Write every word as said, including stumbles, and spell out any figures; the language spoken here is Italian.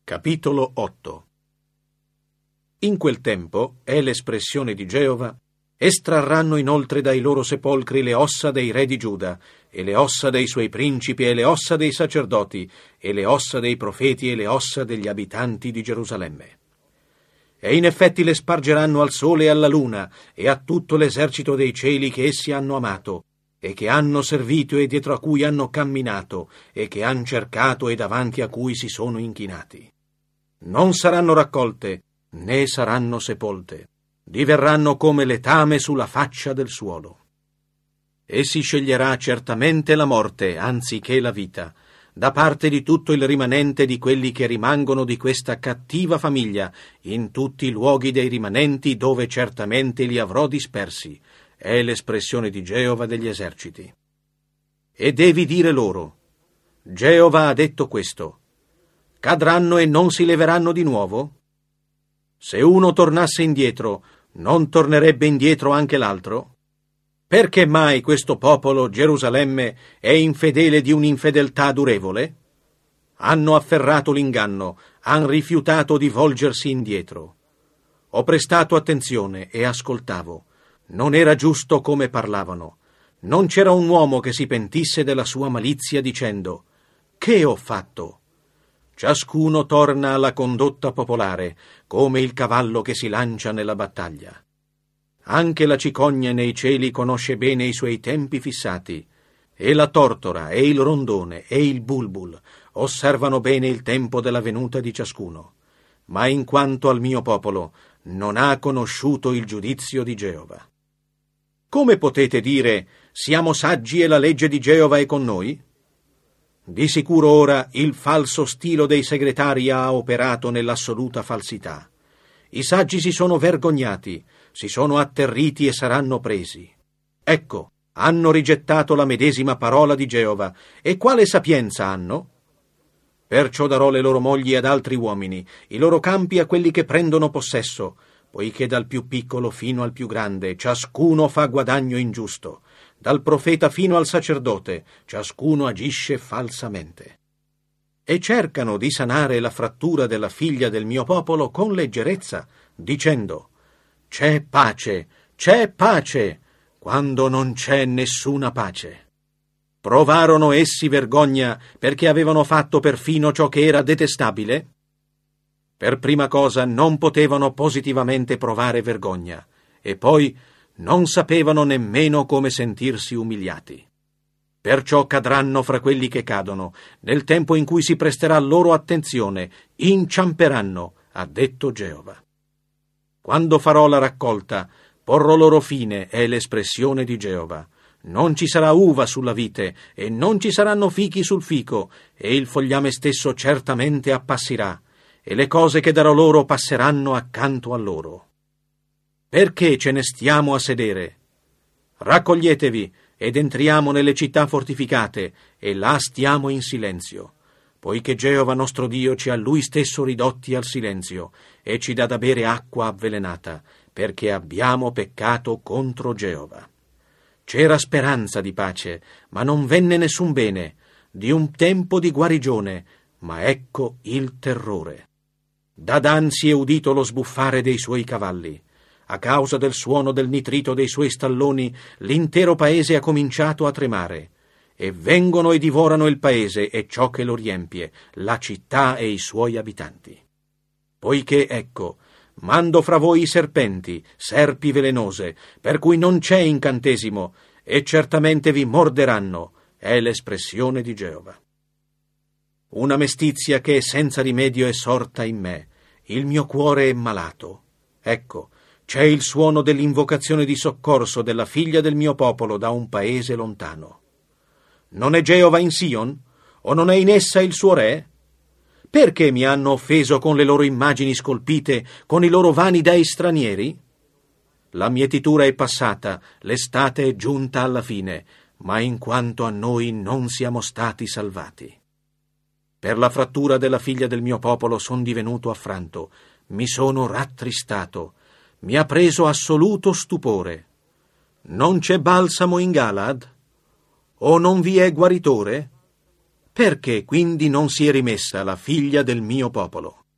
Capitolo otto. In quel tempo, è l'espressione di Geova, estrarranno inoltre dai loro sepolcri le ossa dei re di Giuda, e le ossa dei suoi principi, e le ossa dei sacerdoti, e le ossa dei profeti, e le ossa degli abitanti di Gerusalemme. E in effetti le spargeranno al sole e alla luna, e a tutto l'esercito dei cieli che essi hanno amato, e che hanno servito e dietro a cui hanno camminato, e che han cercato e davanti a cui si sono inchinati. Non saranno raccolte, né saranno sepolte, diverranno come letame sulla faccia del suolo. E si sceglierà certamente la morte anziché la vita, da parte di tutto il rimanente di quelli che rimangono di questa cattiva famiglia, in tutti i luoghi dei rimanenti dove certamente li avrò dispersi, è l'espressione di Geova degli eserciti. E devi dire loro, Geova ha detto questo, cadranno e non si leveranno di nuovo? Se uno tornasse indietro, non tornerebbe indietro anche l'altro? Perché mai questo popolo, Gerusalemme, è infedele di un'infedeltà durevole? Hanno afferrato l'inganno, han rifiutato di volgersi indietro. Ho prestato attenzione e ascoltavo. Non era giusto come parlavano. Non c'era un uomo che si pentisse della sua malizia dicendo: «Che ho fatto?» Ciascuno torna alla condotta popolare, come il cavallo che si lancia nella battaglia. Anche la cicogna nei cieli conosce bene i suoi tempi fissati, e la tortora, e il rondone, e il bulbul osservano bene il tempo della venuta di ciascuno. Ma in quanto al mio popolo, non ha conosciuto il giudizio di Geova. Come potete dire, siamo saggi e la legge di Geova è con noi? Di sicuro ora il falso stilo dei segretari ha operato nell'assoluta falsità. I saggi si sono vergognati, si sono atterriti e saranno presi. Ecco, hanno rigettato la medesima parola di Geova, e quale sapienza hanno? Perciò darò le loro mogli ad altri uomini, i loro campi a quelli che prendono possesso, poiché dal più piccolo fino al più grande ciascuno fa guadagno ingiusto. Dal profeta fino al sacerdote, ciascuno agisce falsamente. E cercano di sanare la frattura della figlia del mio popolo con leggerezza, dicendo: «C'è pace, c'è pace», quando non c'è nessuna pace. Provarono essi vergogna perché avevano fatto perfino ciò che era detestabile? Per prima cosa non potevano positivamente provare vergogna, e poi non sapevano nemmeno come sentirsi umiliati. Perciò cadranno fra quelli che cadono, nel tempo in cui si presterà loro attenzione, inciamperanno, ha detto Geova. Quando farò la raccolta, porrò loro fine, è l'espressione di Geova. Non ci sarà uva sulla vite, e non ci saranno fichi sul fico, e il fogliame stesso certamente appassirà, e le cose che darò loro passeranno accanto a loro. Perché ce ne stiamo a sedere? Raccoglietevi ed entriamo nelle città fortificate, e là stiamo in silenzio, poiché Geova nostro Dio ci ha Lui stesso ridotti al silenzio, e ci dà da bere acqua avvelenata, perché abbiamo peccato contro Geova. C'era speranza di pace, ma non venne nessun bene, di un tempo di guarigione, ma ecco il terrore. Da Dan si è udito lo sbuffare dei suoi cavalli. A causa del suono del nitrito dei suoi stalloni, l'intero paese ha cominciato a tremare. E vengono e divorano il paese e ciò che lo riempie, la città e i suoi abitanti. Poiché, ecco, mando fra voi i serpenti, serpi velenose, per cui non c'è incantesimo, e certamente vi morderanno, è l'espressione di Geova. Una mestizia che senza rimedio è sorta in me, il mio cuore è malato. Ecco, c'è il suono dell'invocazione di soccorso della figlia del mio popolo da un paese lontano. Non è Geova in Sion? O non è in essa il suo re? Perché mi hanno offeso con le loro immagini scolpite, con i loro vani dei stranieri? La mietitura è passata, l'estate è giunta alla fine, ma in quanto a noi non siamo stati salvati. Per la frattura della figlia del mio popolo son divenuto affranto, mi sono rattristato, mi ha preso assoluto stupore. Non c'è balsamo in Galad? O non vi è guaritore? Perché quindi non si è rimessa la figlia del mio popolo?